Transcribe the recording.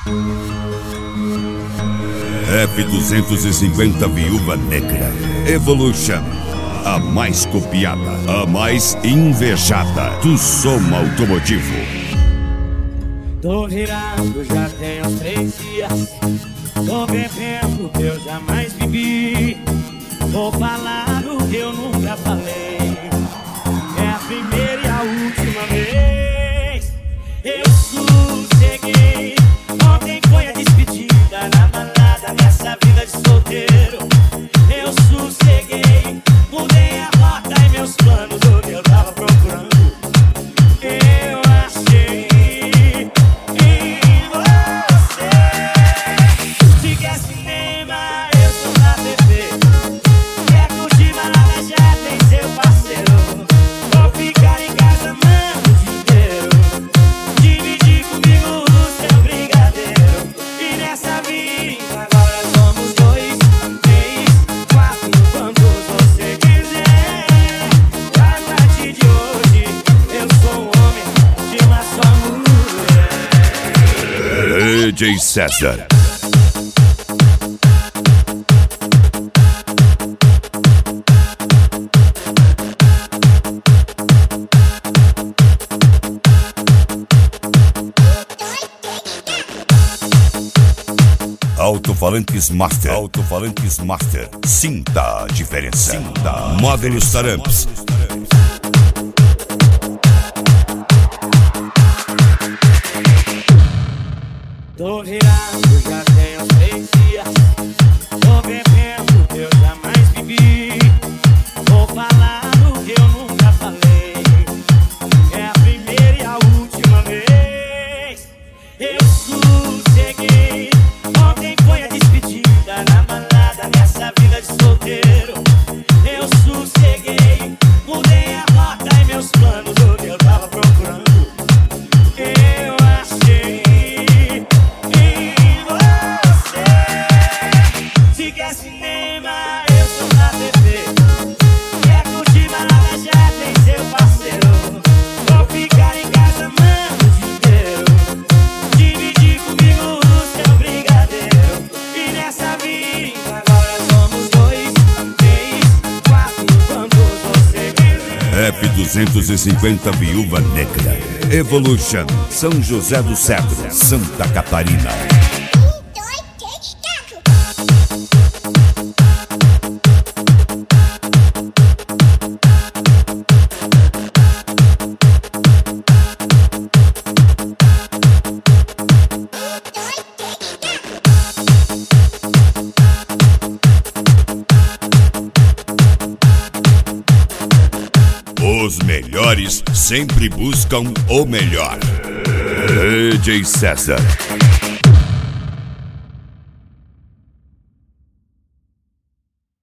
F250 Viúva Negra Evolution, a mais copiada, a mais invejada do som automotivo. Tô virado, já tem uns 3 dias. Tô bebendo o que eu jamais bebi. Vou falar o que eu nunca falei. É a primeira e a última vez. Eu sosseguei. Ontem foi a despedida na balada, nessa vida de solteiro. Eu sosseguei. Mudei a rota e meus planos, o que eu tava procurando. Eu achei em você. Se quer cinema, eu sou na TV. Quer curtir balada, já tem seu parceiro. Vou ficar em casa, mano, o dia inteiro. Dividir comigo o seu brigadeiro. E nessa vida agora somos 2, 3, 4, quantos você quiser. A partir de hoje eu sou um homem de uma só mulher. DJ César. Alto-falantes Master. Sinta a diferença. Módulos Taramps. Tô virado, já tem uns 3 dias. Tô bebendo o que eu jamais bebi. Vou falar o que eu nunca falei. É a primeira e a última vez. Eu sosseguei. Ontem foi a despedida na balada, nessa vida de solteiro. Eu sosseguei. Mudei a rota e meus planos, o que eu tava procurando. Eu achei em você. Se quer cinema, eu sou na TV. Quer curtir balada, já tem seu parceiro. Vou ficar em casa, mano, o dia inteiro. Dividir comigo o seu brigadeiro. E nessa vida agora somos 2, 3, 4, quantos você quiser. F250 Viúva Negra Evolution, São José do Cedro, Santa Catarina. Os melhores sempre buscam o melhor. DJ César.